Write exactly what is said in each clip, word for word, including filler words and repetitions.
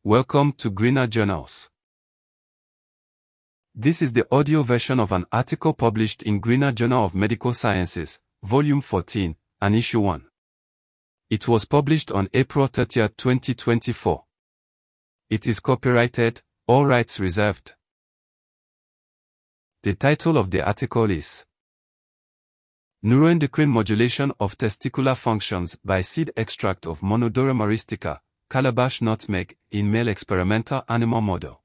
Welcome to Greener Journals. This is the audio version of an article published in Greener Journal of Medical Sciences, Volume fourteen, and Issue one. It was published on April thirtieth, twenty twenty-four. It is copyrighted, all rights reserved. The title of the article is Neuroendocrine Modulation of Testicular Functions by Seed Extract of Monodora myristica, Calabash Nutmeg, in Male Experimental Animal Model.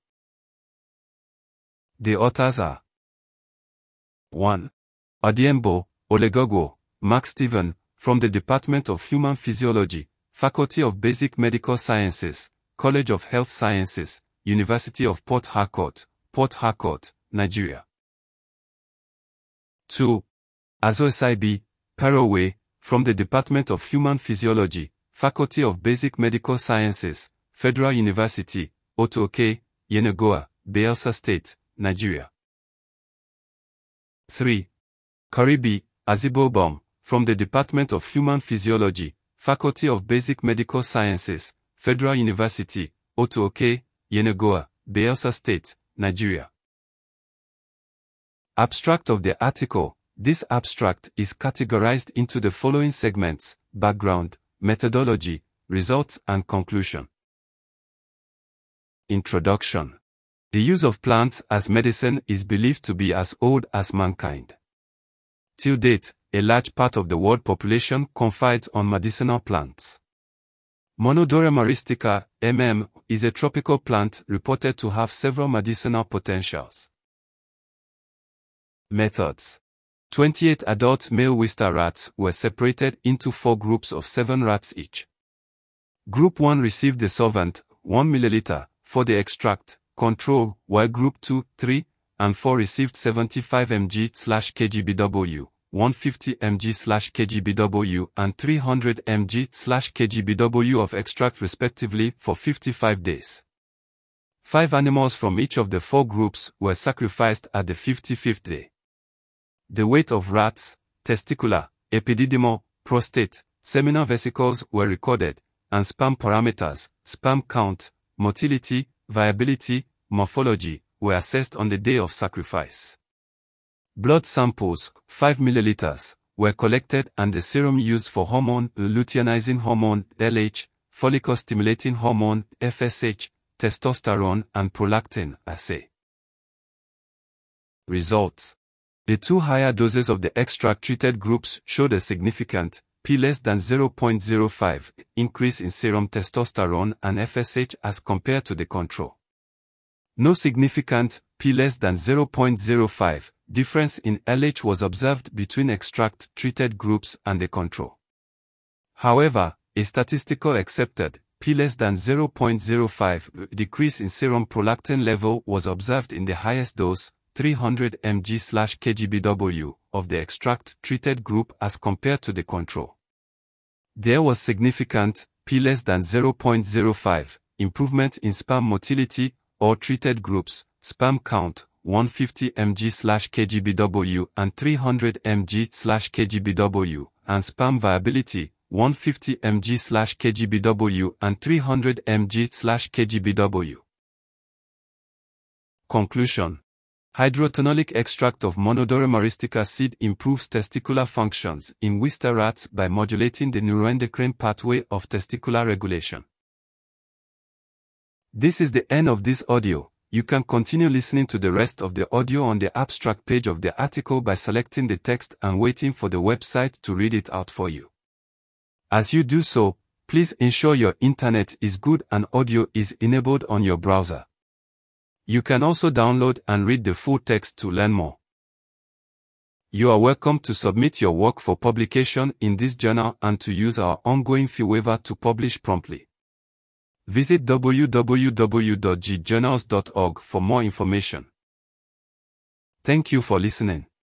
The authors are one. Odiembo, Olegogwo, Mark Steven, from the Department of Human Physiology, Faculty of Basic Medical Sciences, College of Health Sciences, University of Port Harcourt, Port Harcourt, Nigeria. two. Azoesaibi, Parowe, from the Department of Human Physiology, Faculty of Basic Medical Sciences, Federal University, Otoke, Yenagoa, Bayelsa State, Nigeria. three. Koribi, Azibobom, from the Department of Human Physiology, Faculty of Basic Medical Sciences, Federal University, Otoke, Yenagoa, Bayelsa State, Nigeria. Abstract of the article. This abstract is categorized into the following segments: background, methodology, results, and conclusion. Introduction. The use of plants as medicine is believed to be as old as mankind. Till date, a large part of the world population confides on medicinal plants. Monodora myristica, M M, is a tropical plant reported to have several medicinal potentials. Methods. twenty-eight adult male Wistar rats were separated into four groups of seven rats each. Group one received the solvent, one milliliter, for the extract, control, while Group two, three, and four received seventy-five milligrams per kilogram, one hundred fifty milligrams per kilogram, and three hundred milligrams per kilogram of extract respectively for fifty-five days. Five animals from each of the four groups were sacrificed at the fifty-fifth day. The weight of rats, testicular, epididymal, prostate, seminal vesicles were recorded, and sperm parameters, sperm count, motility, viability, morphology, were assessed on the day of sacrifice. Blood samples, five milliliters, were collected and the serum used for hormone, luteinizing hormone, L H, follicle-stimulating hormone, F S H, testosterone, and prolactin, assay. Results. The two higher doses of the extract-treated groups showed a significant, p less than zero point zero five, increase in serum testosterone and F S H as compared to the control. No significant, p less than zero point zero five, difference in L H was observed between extract-treated groups and the control. However, a statistical accepted, p less than zero point zero five, decrease in serum prolactin level was observed in the highest dose, three hundred milligrams per kilogram, of the extract-treated group as compared to the control. There was significant, p less than zero point zero five, improvement in sperm motility, or treated groups, sperm count, one hundred fifty milligrams per kilogram and three hundred milligrams per kilogram, and sperm viability, one hundred fifty milligrams per kilogram and three hundred milligrams per kilogram. Conclusion. Hydrotonolic extract of Monodora myristica seed improves testicular functions in Wistar rats by modulating the neuroendocrine pathway of testicular regulation. This is the end of this audio. You can continue listening to the rest of the audio on the abstract page of the article by selecting the text and waiting for the website to read it out for you. As you do so, please ensure your internet is good and audio is enabled on your browser. You can also download and read the full text to learn more. You are welcome to submit your work for publication in this journal and to use our ongoing fee waiver to publish promptly. Visit w w w dot g journals dot org for more information. Thank you for listening.